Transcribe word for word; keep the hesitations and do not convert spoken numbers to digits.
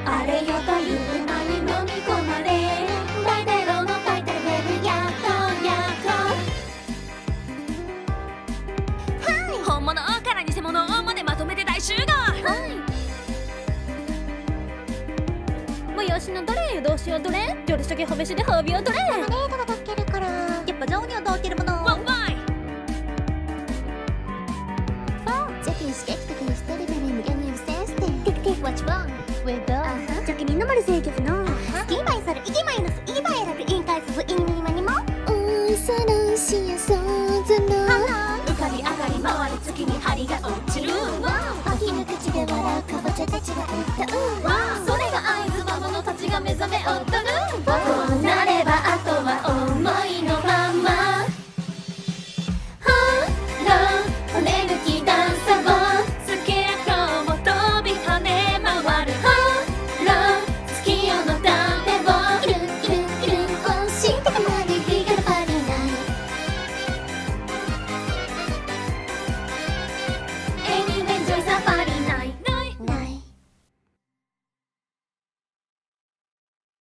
あれよという間に飲み込まれ、大体ロのタイトルメールやっとやっと。はい、 本物から偽物までまとめて大集合。 はい、 催しのどれどうしようどれ、夜しとけほべしで褒美をどれ。 レートが助けるから。 やっぱ情にをどうける